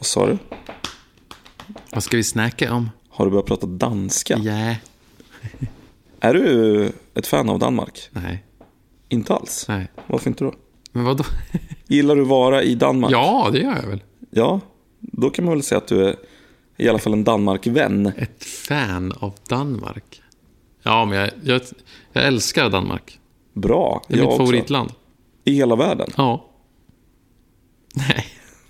Vad sa du? Vad ska vi snacka om? Har du börjat prata danska? Ja. Är du ett fan av Danmark? Nej. Inte alls? Nej. Varför inte då? Men vadå? Gillar du vara i Danmark? Ja, det gör jag väl. Ja, då kan man väl säga att du är i alla fall en Danmark-vän. Ett fan av Danmark. Ja, men jag älskar Danmark. Bra, Det är jag mitt också. favoritland. I hela världen? Ja. Nej.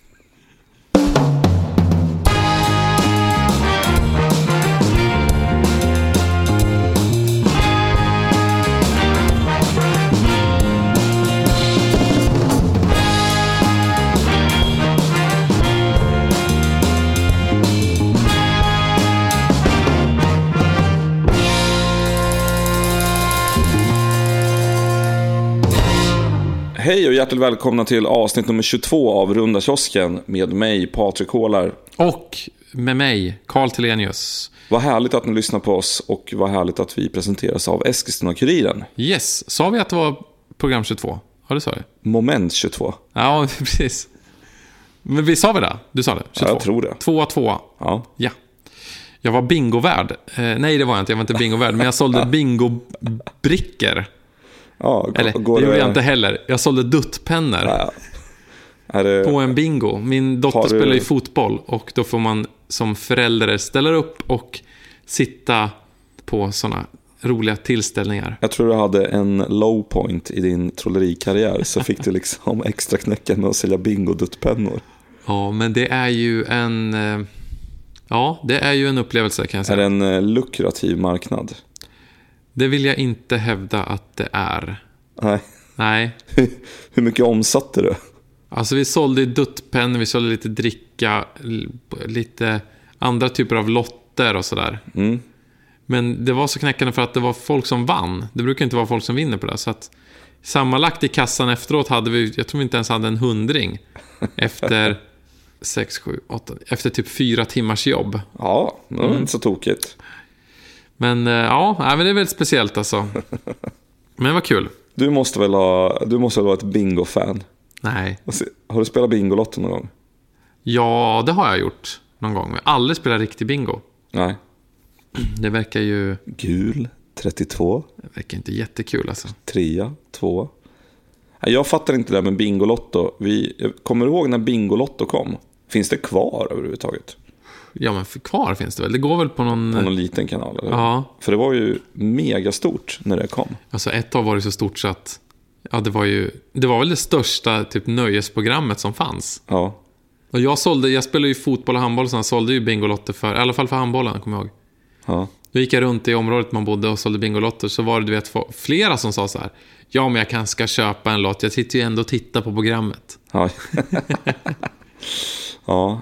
Hej och hjärtligt välkomna till avsnitt nummer 22 av Runda kiosken med mig, Patrik Hålar. Och med mig, Carl Telenius. Vad härligt att ni lyssnar på oss och vad härligt att vi presenteras av Eskilstuna-Kuriren. Yes, sa vi att det var program 22? Ja, det sa jag. Moment 22. Ja, precis. Men vi sa vi det? Du sa det? 22. Ja, jag tror det. 2-2. Ja. Ja. Jag var bingovärd. Nej, det var jag inte. Jag var inte bingovärd. Men jag sålde bingobrickor. Ja, Eller, det gjorde jag inte heller. Jag sålde duttpennor. Ja. Är det... På en bingo. Min dotter spelar ju fotboll. Och då får man som förälder ställa upp och sitta på såna roliga tillställningar. Jag tror du hade en low point i din trollerikarriär. Så fick du liksom extra knäcken med att sälja bingo-duttpennor. Ja, men det är ju en... Ja, det är ju en upplevelse, kan jag säga. Är det en lukrativ marknad? Det vill jag inte hävda att det är. Nej. Nej. Hur mycket omsatte du? Alltså vi sålde duttpennor, vi sålde lite dricka, lite andra typer av lotter och sådär. Mm. Men det var så knäckande för att det var folk som vann. Det brukar inte vara folk som vinner på det. Så att sammanlagt i kassan efteråt hade vi, jag tror vi inte ens hade en 100 efter 6, 7, 8, efter typ 4 timmars jobb. Ja, det var inte så tokigt. Men ja, men det är väldigt speciellt alltså. Men det var kul. Du måste väl vara ett bingo-fan? Nej. Har du spelat Bingolotto någon gång? Ja, det har jag gjort någon gång. Men aldrig spelat riktig bingo. Nej. Det verkar ju... Gul, 32. Det verkar inte jättekul alltså. 3, 2. Jag fattar inte det där med Bingolotto. Jag kommer ihåg när Bingolotto kom. Finns det kvar överhuvudtaget? Ja, men kvar finns det väl. Det går väl på någon... På någon liten kanal, eller? Ja. För det var ju megastort när det kom. Alltså ett tag var det så stort så att... Ja, det var väl det största typ nöjesprogrammet som fanns. Ja. Och jag spelade ju fotboll och handboll, så jag sålde ju Bingolotter för... I alla fall för handbollen, kommer jag ihåg. Ja. Då gick jag runt i området man bodde och sålde Bingolotter. Så var det, du vet, flera som sa så här: ja, men jag kanske ska köpa en lott. Jag sitter ju ändå och tittar på programmet. Ja. Ja,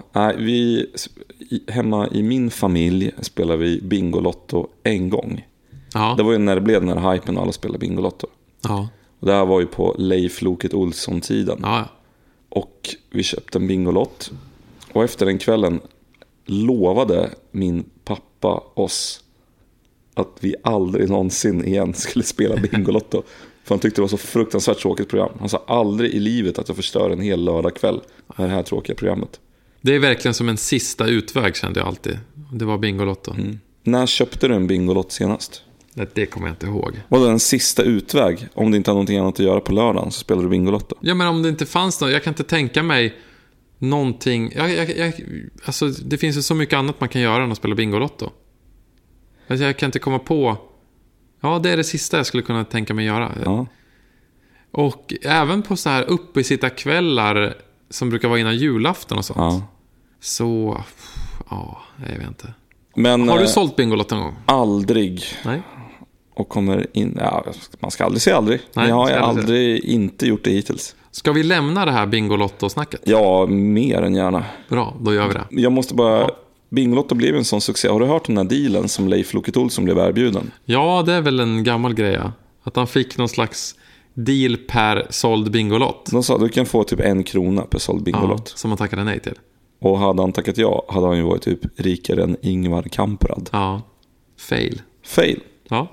hemma i min familj spelar vi Bingolotto en gång. Ja. Det var ju när det blev den här hypen och alla spelade Bingolotto. Ja. Och det här var ju på Leif Loket Olsson-tiden. Ja. Och vi köpte en Bingolott. Och efter den kvällen lovade min pappa oss att vi aldrig någonsin igen skulle spela Bingolotto. För han tyckte det var så fruktansvärt tråkigt program. Han sa aldrig i livet att jag förstör en hel lördagkväll med det här tråkiga programmet. Det är verkligen som en sista utväg, kände jag alltid. Det var Bingolotto. Mm. När köpte du en Bingolott senast? Det kommer jag inte ihåg. Vad är en sista utväg? Om det inte har någonting annat att göra på lördagen så spelar du Bingolotto. Ja, men om det inte fanns något, jag kan inte tänka mig någonting. Alltså, det finns ju så mycket annat man kan göra än att spela Bingolotto. Alltså, jag kan inte komma på. Ja, det är det sista jag skulle kunna tänka mig göra. Ja. Och även på så här uppesittarkvällar som brukar vara innan julafton och sånt. Ja. Så, ja, jag vet inte. Men, har du sålt Bingolotto någon gång? Aldrig. Nej. Och kommer in, ja, man ska aldrig säga aldrig. Nej, men jag har ska aldrig inte gjort det hittills. Ska vi lämna det här Bingolotto-snacket? Ja, mer än gärna. Bra, då gör vi det. Jag måste bara... Bingolotto blev en sån succé. Har du hört om den här dealen som Leif Loket Olsson blev erbjuden? Ja, det är väl en gammal grej. Att han fick någon slags deal per såld Bingolott. De sa att du kan få typ 1 krona per såld Bingolott. Ja, som han tackade nej till. Och hade han tackat ja hade han ju varit typ rikare än Ingvar Kamprad. Ja, fail. Ja.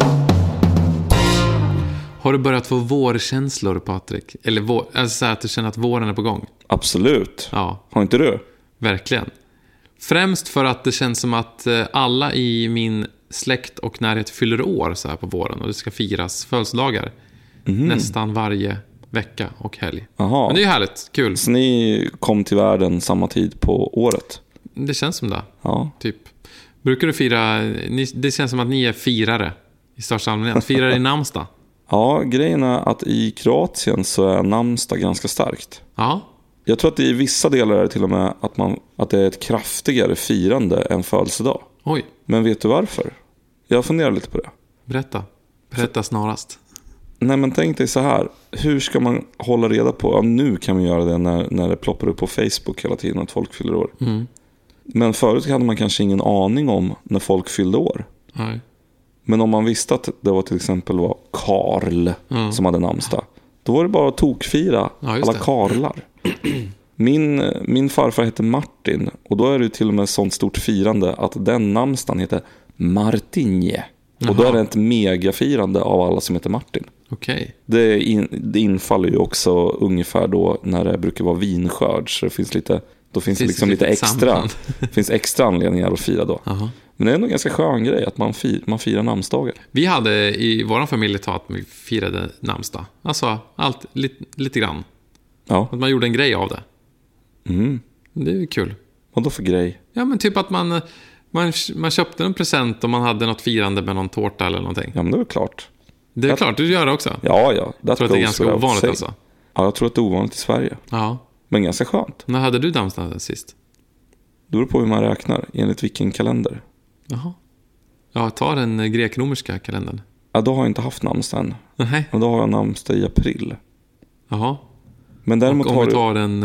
Har du börjat få vårkänslor, Patrik? Eller alltså så här att du känner att våren är på gång? Absolut. Ja. Har inte du? Verkligen. Främst för att det känns som att alla i min släkt och närhet fyller år så här på våren. Och det ska firas födelsedagar nästan varje vecka och helg. Aha. Men det är ju härligt, kul. Så ni kom till världen samma tid på året? Det känns som det. Ja. Typ. Brukar du fira... Det känns som att ni är firare i största allmänhet. Firar i namnsdag. Ja, grejen är att i Kroatien så är namnsdag ganska starkt. Ja. Jag tror att i vissa delar är det till och med att det är ett kraftigare firande än födelsedag. Oj, Men vet du varför? Jag funderar lite på det. berätta snarast. Nej, men tänk dig så här. Hur ska man hålla reda på... Ja, nu kan man göra det när det ploppar upp på Facebook hela tiden att folk fyller år. Men förut hade man kanske ingen aning om när folk fyllde år. Nej. Men om man visste att det var till exempel var Karl som hade namnsdag, då var det bara att tokfira alla Karlar. Min farfar heter Martin, och då är det till och med sånt stort firande att den namnsdagen heter Martinje. Och då är det ett megafirande av alla som heter Martin. Okej. Det infaller ju också ungefär då när det brukar vara vinskörd, så det finns lite, då finns det liksom lite extra, finns extra anledningar att fira då. Aha. Men det är ändå en ganska skön grej att man firar namnsdagar. Vi hade i vår familj att vi firade namnsdag. Alltså allt lite grann. Ja. Att man gjorde en grej av det. Mm. Det är ju kul. Vad då för grej? Ja, men typ att man köpte en present och man hade något firande med någon tårta eller någonting. Ja, men det är klart. Det är klart, du gör det också. Ja. Jag tror att det är ganska ovanligt alltså. Ja, jag tror att det är ovanligt i Sverige. Ja. Men ganska skönt. När hade du namnsdag sist? Det beror på hur man räknar, enligt vilken kalender. Jaha. Ja, ta den grekromerska kalendern. Ja, då har jag inte haft namnsdag än. Nej. Och då har jag namnsdag i april. Jaha. Men däremot och om vi tar den...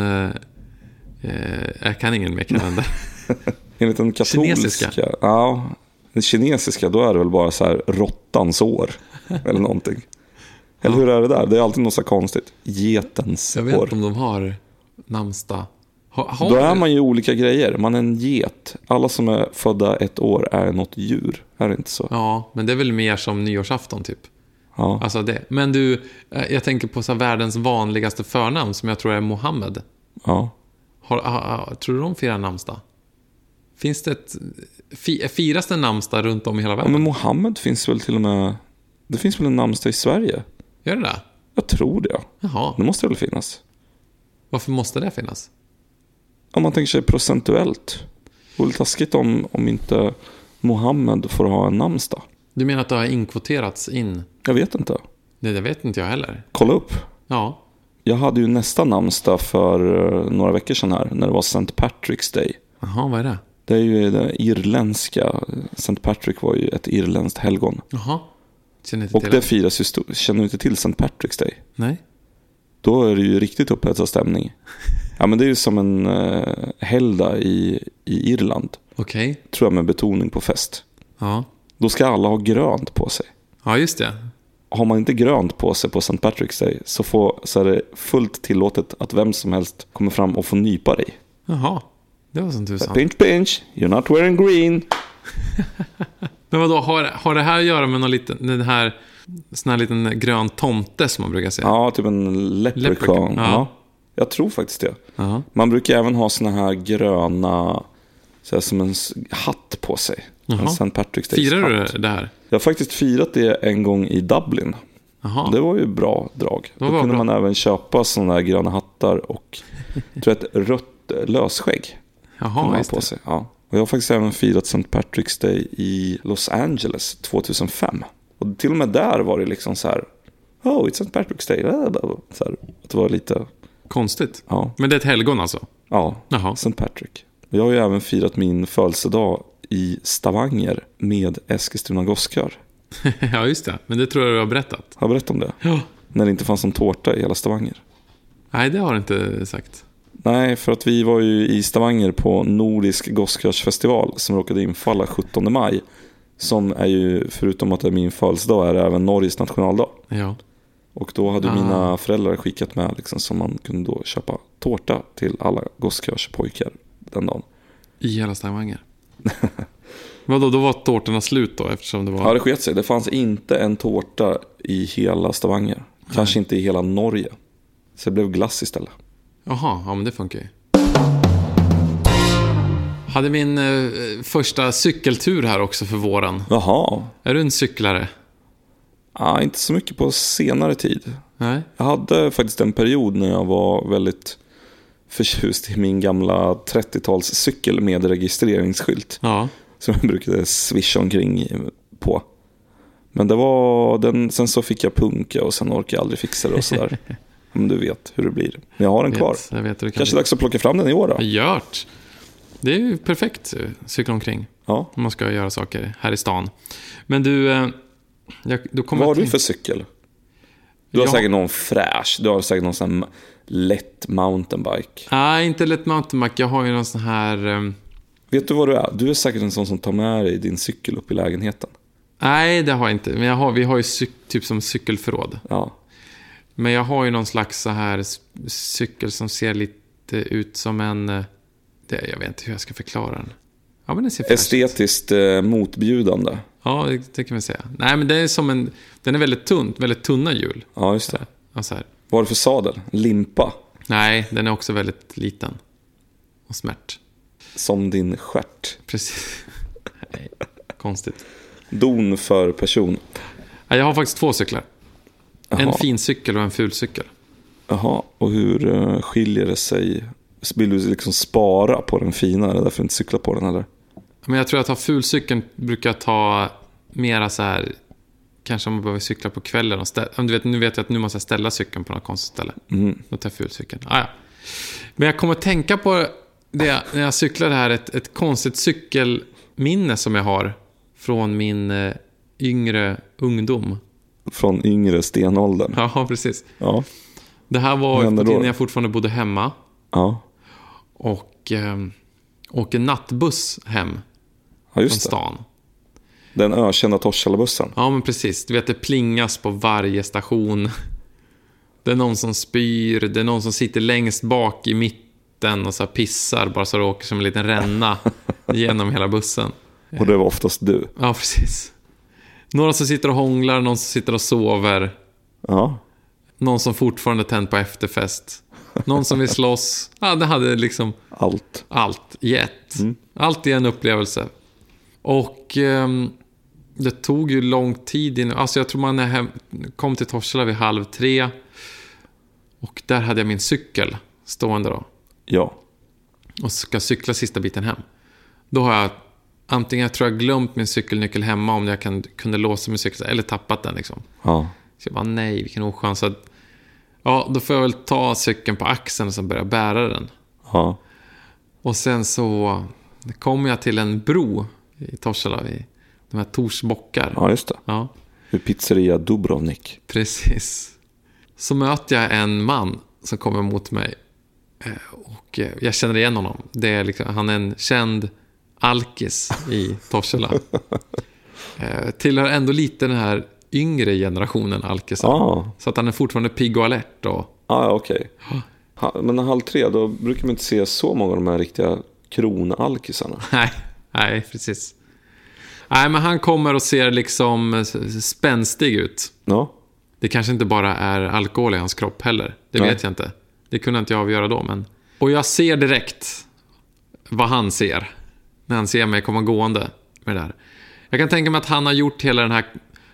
jag kan ingen mer kalender. Enligt den katolska... Kinesiska. Ja, den kinesiska, då är det väl bara så här råttans år. Eller någonting. Eller hur är det där? Det är alltid något så konstigt. Getens år. Jag vet inte om de har namnsdag. Då är man ju olika grejer. Man är en get. Alla som är födda ett år är något djur. Är det inte så? Ja, men det är väl mer som nyårsafton typ. Ja. Alltså det. Men du, jag tänker på så världens vanligaste förnamn som jag tror är Mohammed. Ja. Tror du de firar namnsdag? Finns det firas det namnsdag runt om i hela världen? Ja, men Mohammed finns väl till och med... Det finns väl en namnsdag i Sverige? Gör det där? Jag tror det. Jaha. Det måste väl finnas. Varför måste det finnas? Om man tänker sig procentuellt. Det vore taskigt om inte Mohammed får ha en namnsdag. Du menar att det har inkvoterats in? Jag vet inte. Det vet inte jag heller. Kolla upp. Ja. Jag hade ju nästa namnsdag för några veckor sedan här. När det var St. Patrick's Day. Jaha, vad är det? Det är ju det irländska. St. Patrick var ju ett irländskt helgon. Jaha. Känner inte och till det firas ju känner du inte till St. Patrick's Day? Nej. Då är det ju riktigt upphetsad stämning. Ja, men det är ju som en helgdag i Irland. Okej. Tror jag, med betoning på fest. Ja. Då ska alla ha grönt på sig. Ja, just det. Har man inte grönt på sig på St. Patrick's Day så är det fullt tillåtet att vem som helst kommer fram och får nypa dig. Jaha. Det var som tusan. Pinch, pinch. You're not wearing green. Men vadå, har det här att göra med någon sån här liten grön tomte som man brukar säga? Ja, typ en leprechaun. Ja. Jag tror faktiskt det. Ja. Man brukar även ha såna här gröna, så här, som en hatt på sig. Jaha. En St. Patrick's Day. Firar du det här? Jag har faktiskt firat det en gång i Dublin. Jaha. Det var ju bra drag. Då kunde man även köpa såna här gröna hattar och tror ett rött lösskägg. Jaha, just på sig. Ja. Och jag har faktiskt även firat St. Patrick's Day i Los Angeles 2005. Och till och med där var det liksom så här, oh, it's St. Patrick's Day. Så här, att det var lite... Konstigt. Ja. Men det är ett helgon alltså? Ja, Jaha. St. Patrick. Jag har ju även firat min födelsedag i Stavanger med Eskilstuna Goskar. Ja, just det. Men det tror jag du har berättat. Har jag berättat om det? Ja. När det inte fanns en tårta i hela Stavanger. Nej, det har du inte sagt. Nej, för att vi var ju i Stavanger på Nordisk Goskarsfestival som råkade infalla 17 maj. Som är ju, förutom att det är min födelsedag, är det även Norges nationaldag. Ja. Och då hade mina föräldrar skickat med liksom, så man kunde då köpa tårta till alla Goskarspojkar den dagen. I hela Stavanger. Vadå, då var tårtorna slut då? Eftersom det var... Ja, det sket sig. Det fanns inte en tårta i hela Stavanger. Kanske inte i hela Norge. Så det blev glass istället. Jaha, ja men det funkar ju. Hade min första cykeltur här också för våren. Jaha. Är du en cyklare? Ja, inte så mycket på senare tid. Nej. Jag hade faktiskt en period när jag var väldigt förtjust i min gamla 30-talscykel med registreringsskylt. Ja. Som jag brukade swisha omkring på. Men det var sen så fick jag punka och sen orkade jag aldrig fixa det och sådär. Men du vet hur det blir. Men jag har den kvar. Jag vet hur det kan Kanske bli. dags att plocka fram den i år då. Gjort. Det är ju perfekt cykla omkring. Ja. Om man ska göra saker här i stan. Men du, då kommer Vad har du för cykel? Du har säkert någon fräsch. Du har säkert någon sån här lätt mountainbike. Nej, inte lätt mountainbike. Jag har ju någon sån här... Vet du vad du är? Du är säkert en sån som tar med dig din cykel upp i lägenheten. Nej, det har jag inte. Men vi har ju typ som cykelförråd. Ja. Men jag har ju någon slags så här cykel som ser lite ut som en... jag vet inte hur jag ska förklara den. Ja, men den ser estetiskt motbjudande. Ja, det kan man säga. Nej, men det är som den är väldigt tunna hjul. Ja, just det. Ja, så här. Vad är det för sadel? Limpa? Nej, den är också väldigt liten. Och smärt. Som din stjärt. Precis. Nej, konstigt. Don för person. Ja, jag har faktiskt 2 cyklar. Jaha. En fin cykel och en ful cykel. Jaha, och hur skiljer det sig? Vill du liksom spara på den fina eller därför inte cykla på den eller? Men jag tror att fulcykeln brukar ta mera så här, kanske om man behöver cykla på kvällen och nu vet jag att nu måste jag ställa cykeln på något konstigt ställe. Då tar jag fulcykeln. Ja. Men jag kommer att tänka på det när jag cyklar här, ett konstigt cykelminne som jag har från min yngre ungdom. Från yngre stenåldern. Ja, precis. Ja. Det här var på tiden när jag fortfarande bodde hemma. Ja. Och åker nattbuss hem Ja, just från stan. Den ökända Torshällabussen. Ja, men precis. Du vet, det plingas på varje station. Det är någon som spyr. Det är någon som sitter längst bak i mitten och så här pissar bara så det åker som en liten ränna genom hela bussen. Och det var oftast du. Ja, precis. Några som sitter och hånglar, någon som sitter och sover. Ja. Någon som fortfarande tänt på efterfest. Någon som vill slåss. Ja, det hade liksom allt i ett. Allt i en upplevelse. Och det tog ju lång tid innan. Alltså jag tror man kom till Torshälla vid 2:30. Och där hade jag min cykel stående då. Ja. Och ska cykla sista biten hem. Då har jag antingen, jag tror jag glömt min cykelnyckel hemma om jag kunde låsa min cykel. Eller tappat den liksom. Ja. Så jag bara, nej, vilken ochans. Ja, då får jag väl ta cykeln på axeln och sen börja bära den. Ja. Och sen så kom jag till en bro i Torshälla, i de här Torsbockar. Ja, just det. Ja, Vid pizzeria Dubrovnik. precis. Så möter jag en man som kommer mot mig. Och jag känner igen honom. Det är liksom, han är en känd alkis i Torshälla. Tillhör ändå lite den här yngre generationen alkisar. Så att han är fortfarande pigg och alert. Okej. Men 2:30, då brukar man inte se så många av de här riktiga kronalkisarna. Nej, precis. Nej, men han kommer och ser liksom spänstig ut. Ja. Det kanske inte bara är alkohol i hans kropp heller. Det vet jag inte. Det kunde inte jag avgöra då. Men... Och jag ser direkt vad han ser när han ser mig komma gående med det där. Jag kan tänka mig att han har gjort hela den här...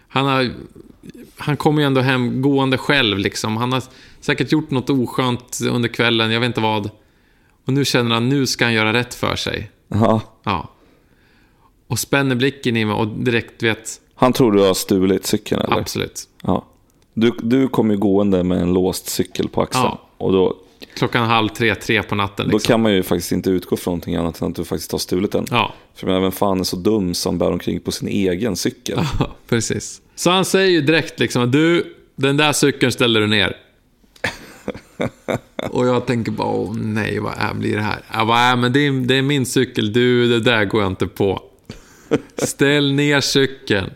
Han kommer ju ändå hem gående själv liksom. Han har säkert gjort något oskönt under kvällen, jag vet inte vad. Och nu känner han, nu ska han göra rätt för sig. Ja. Och spänner blicken i mig och direkt vet... Han tror du har stulit cykeln eller? Absolut. Ja. Du kommer ju gående med en låst cykel på axeln. Ja. Och då... 2:30 på natten liksom. Då kan man ju faktiskt inte utgå från någonting annat än att du faktiskt har stulit den. Ja. För vem fan är så dum som bär omkring på sin egen cykel? Ja, precis. Så han säger ju direkt liksom, du, den där cykeln ställer du ner. Och jag tänker bara, nej, vad blir det här? Jag bara, men det är min cykel, du, det där går jag inte på. Ställ ner cykeln.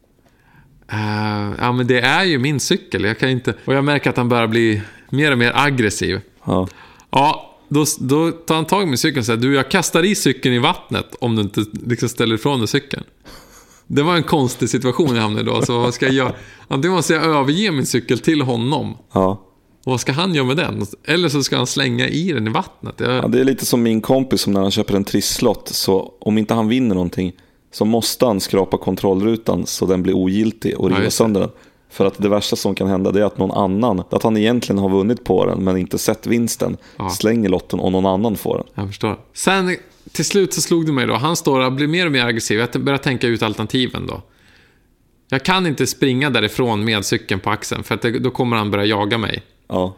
Ja, men det är ju min cykel, jag kan inte... Och jag märker att han börjar bli mer och mer aggressiv. Ja, då tar han tag i min cykeln och säger, du, jag kastar i cykeln i vattnet om du inte liksom ställer ifrån dig cykeln. Det var en konstig situation jag hamnade då. Så vad ska jag göra? Antingen måste jag överge min cykel till honom. Ja. Och vad ska han göra med den? Eller så ska han slänga i den i vattnet. Ja, det är lite som min kompis som när han köper en trisslott, så om inte han vinner någonting så måste han skrapa kontrollrutan så den blir ogiltig och riva sönder den. För att det värsta som kan hända, det är att någon annan, att han egentligen har vunnit på den men inte sett vinsten, slänger lotten och någon annan får den. Jag förstår. Sen till slut så slog det mig då. Han står och blir mer och mer aggressiv. Jag börjar tänka ut alternativen då. Jag kan inte springa därifrån med cykeln på axeln, för att då kommer han börja jaga mig. Ja.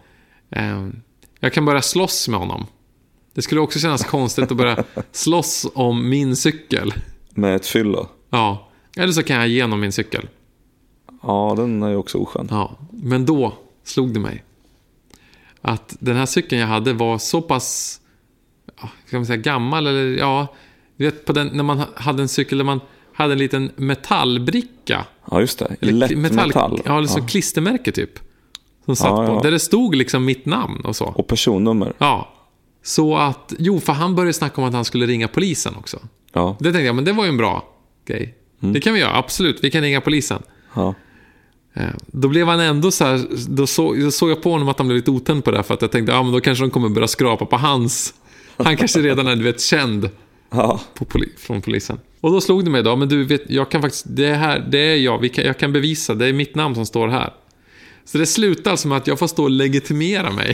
Jag kan börja slåss med honom. Det skulle också kännas konstigt att börja slåss om min cykel. Med ett fyllo. Ja. Eller så kan jag ge honom min cykel. Ja, den är ju också oskön. Ja. Men då slog det mig att den här cykeln jag hade var så pass, kan man säga, gammal. Eller du vet, på den, när man hade en cykel där man hade en liten metallbricka. Ja, just det. Lätt metall. Ja, liksom klistermärke typ. Som satt på. Där det stod liksom mitt namn och så. Och personnummer. Ja. Så att, för han började snacka om att han skulle ringa polisen också. Ja. Det tänkte jag, men det var ju en bra grej. Det kan vi göra, absolut. Vi kan ringa polisen. Ja. Då blev han ändå så här, då såg jag på honom att han blev lite otänd på det, för att jag tänkte, men då kanske de kommer börja skrapa på hans. Han kanske redan är, känd från polisen. Och då slog det mig då, men du vet, jag kan faktiskt, det är jag kan bevisa, det är mitt namn som står här. Så det slutar alltså med att jag får stå och legitimera mig.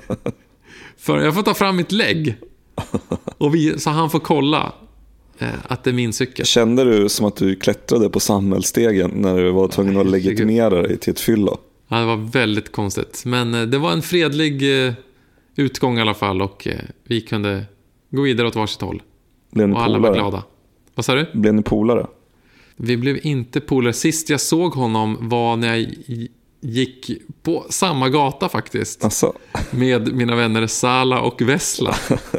För jag får ta fram mitt lägg. Så han får kolla att det är min cykel. Kände du som att du klättrade på samhällsstegen när du var tvungen att legitimera dig till ett fyllo? Ja, det var väldigt konstigt. Men det var en fredlig utgång i alla fall. Och vi kunde gå vidare åt varsitt håll. Blev ni och alla polare? var glada. Vad sa du? Blev ni polare? Vi blev inte polare. Sist jag såg honom var när jag gick på samma gata faktiskt. Asså. Med mina vänner Sala och Vessla.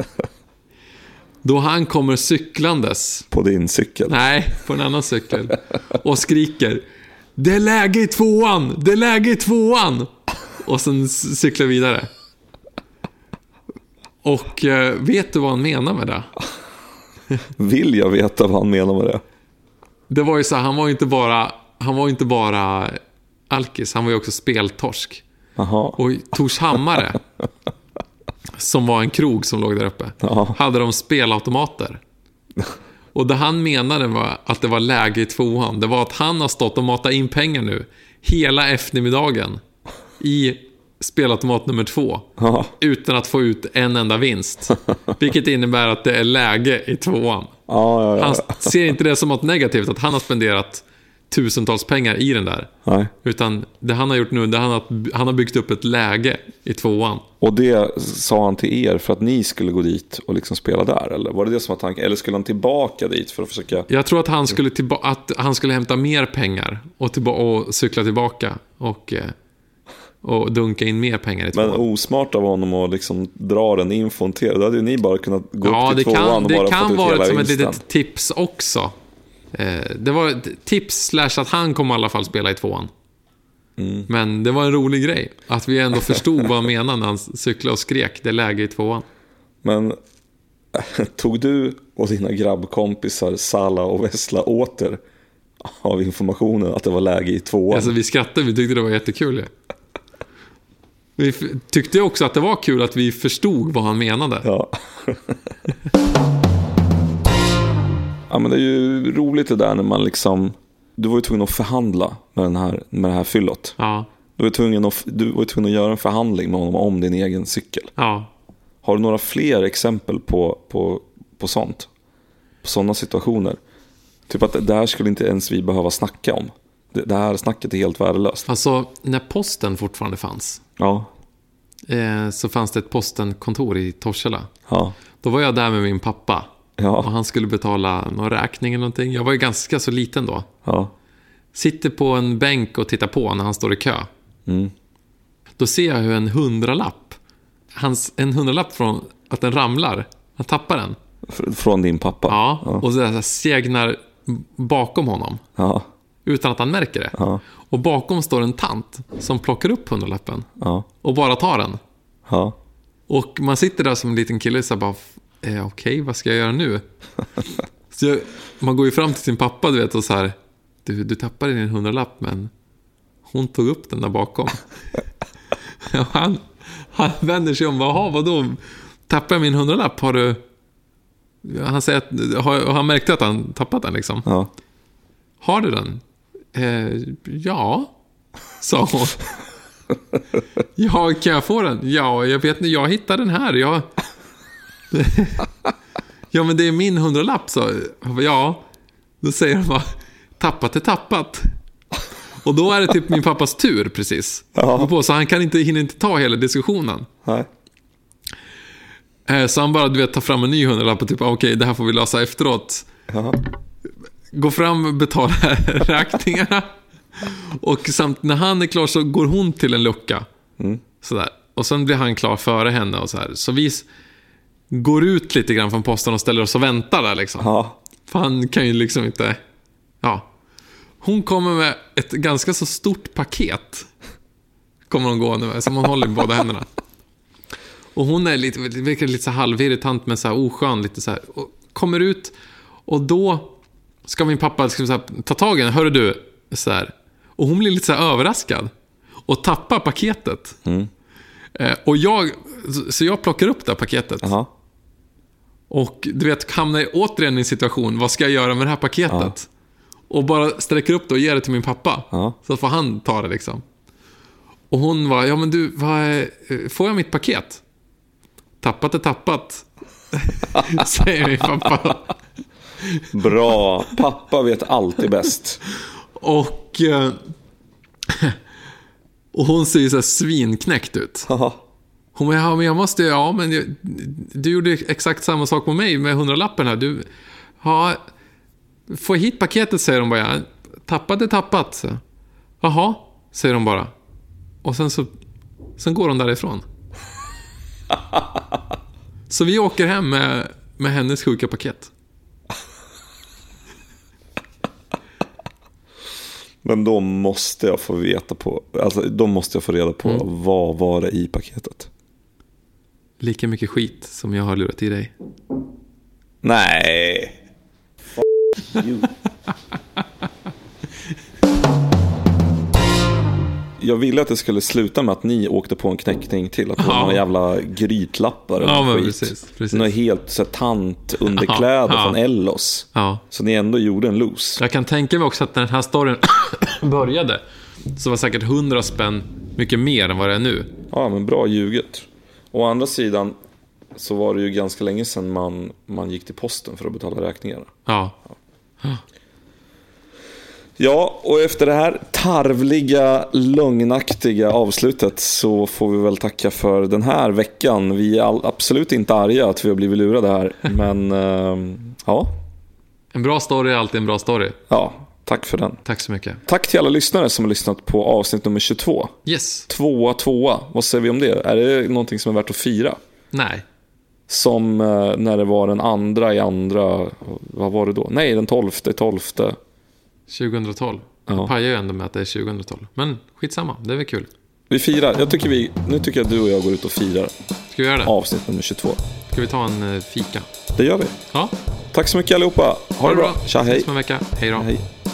Då han kommer cyklandes. På din cykel? Nej, på en annan cykel. Och skriker: det är läge i tvåan! Det är läge i tvåan! Och sen cyklar vidare. Och vet du vad han menar med det? Vill jag veta vad han menar med det? Det var ju så, han var inte bara alkis, han var ju också speltorsk. Aha. Och Torshammare, som var en krog som låg där uppe, hade de spelautomater. Och det han menade var att det var läge i tvåan. Det var att han har stått och matat in pengar nu hela eftermiddagen i spelautomat nummer 2 utan att få ut en enda vinst. Vilket innebär att det är läge i tvåan. Han ser inte det som något negativt att han har spenderat tusentals pengar i den där. Nej. Utan det han har gjort nu, det han har byggt upp ett läge i tvåan. Och det sa han till er för att ni skulle gå dit och liksom spela där? Eller var det som var tanken? Eller skulle han tillbaka dit för att försöka... Jag tror att han skulle hämta mer pengar och cykla tillbaka och dunka in mer pengar i tvåan. Men osmart av honom att liksom dra den infon till. Då hade ju ni bara kunnat gå upp till tvåan och bara fått ut hela vinsten. Det kan vara som ett litet tips också. Det var ett tips / att han kom i alla fall spela i tvåan. Men det var en rolig grej att vi ändå förstod vad han menade när han cyklade och skrek det är läge i tvåan. Men tog du och dina grabbkompisar Sala och Vessla åter av informationen att det var läge i tvåan? Alltså vi skrattade, vi tyckte det var jättekul. Vi tyckte också att det var kul att vi förstod vad han menade. Ja. Ja, men det är ju roligt det där när man liksom... Du var ju tvungen att förhandla med det här fyllot. Ja. Du var tvungen att göra en förhandling med honom om din egen cykel. Ja. Har du några fler exempel på sånt? På sådana situationer? Typ att det här skulle inte ens vi behöva snacka om. Det här snacket är helt värdelöst. Alltså, när posten fortfarande fanns... Ja. Så fanns det ett postenkontor i Torshälla. Ja. Då var jag där med min pappa. Ja. Och han skulle betala någon räkning eller någonting. Jag var ju ganska så liten då. Ja. Sitter på en bänk och tittar på när han står i kö. Då ser jag hur en 100-lapp. En 100-lapp från att den ramlar. Han tappar den. Från din pappa? Ja. Och så där segnar bakom honom. Ja. Utan att han märker det. Ja. Och bakom står en tant som plockar upp 100-lappen. Ja. Och bara tar den. Ja. Och man sitter där som en liten kille och så bara... Okej, vad ska jag göra nu? Så man går ju fram till sin pappa, du vet, och så här... Du tappade din 100-lapp, men hon tog upp den där bakom. Han vänder sig om. Vadå? Tappar jag min 100-lapp? Har du... Han säger att... Han märkte att han tappat den liksom. Ja. Har du den? Ja, sa hon. Ja, kan jag få den? Ja, jag vet inte. Jag hittade den här. Ja, men det är min 100-lapp, så. Ja, då säger han bara, tappat är tappat. Och då är det typ min pappas tur, precis. Ja. Så han hinner inte ta hela diskussionen. Nej. Så han bara, tar fram en ny 100-lapp och typ, okej, det här får vi lösa efteråt. Ja. Gå fram och betala räkningarna. Och samt när han är klar så går hon till en lucka. Sådär. Och sen blir han klar före henne och så här. Så vi går ut lite grann från posten och ställer oss och väntar där liksom. Ja. För han kan ju liksom inte... Ja. Hon kommer med ett ganska så stort paket. Kommer hon gå nu, som hon håller i båda händerna. Och hon är lite så halvirritant, men så här oskön, lite så här. Och kommer ut, och då ska min pappa så här, ta tag i henne. Hörru du, så här. Och hon blir lite så här överraskad och tappar paketet. Och jag plockar upp det här paketet. Aha. Och du vet, hamnar jag återigen i en situation, vad ska jag göra med det här paketet? Och bara sträcker upp det och ger det till min pappa. Så får han ta det liksom. Och hon var, ja men du, får jag mitt paket? Tappat är tappat. Säger min pappa. Bra, pappa vet alltid bäst. Och hon ser ju så här svinknäckt ut. Hon bara, ja men jag måste, du gjorde exakt samma sak med mig med 100-lappen här. Du, få hit paketet, säger de bara. Tappat är tappat. Så. Jaha, säger de bara. Och sen går de därifrån. Så vi åker hem med hennes sjuka paket. Men då måste jag få reda på vad var det i paketet. Lika mycket skit som jag har lurat i dig. Nej. You. Jag ville att det skulle sluta med att ni åkte på en knäckning till. Att det var några jävla grytlappar. Ja, men precis. Några helt så tant underkläder från Ellos. Ja. Så ni ändå gjorde en loose. Jag kan tänka mig också att när den här storyn började, så var säkert 100 spänn mycket mer än vad det är nu. Ja, men bra ljuget. Å andra sidan så var det ju ganska länge sedan man gick till posten för att betala räkningar. Ja, och efter det här tarvliga, lögnaktiga avslutet så får vi väl tacka för den här veckan. Vi är absolut inte arga att vi har blivit lurade här, men ja. En bra story är alltid en bra story. Ja, tack för den. Tack så mycket. Tack till alla lyssnare som har lyssnat på avsnitt nummer 22. Yes. Tvåa. Vad säger vi om det? Är det någonting som är värt att fira? Nej. Som när det var den andra i andra... Vad var det då? Nej, den 12:12. 2012. Jag pajar ju ändå med att det är 2012. Men skitsamma, det är väl kul. Vi firar. Nu tycker jag att du och jag går ut och firar. Ska vi göra det? Avsnitt nummer 22. Ska vi ta en fika? Det gör vi. Ja. Tack så mycket allihopa. Ha det bra. Tja, hej. Ses om en vecka. Hej då. Hej.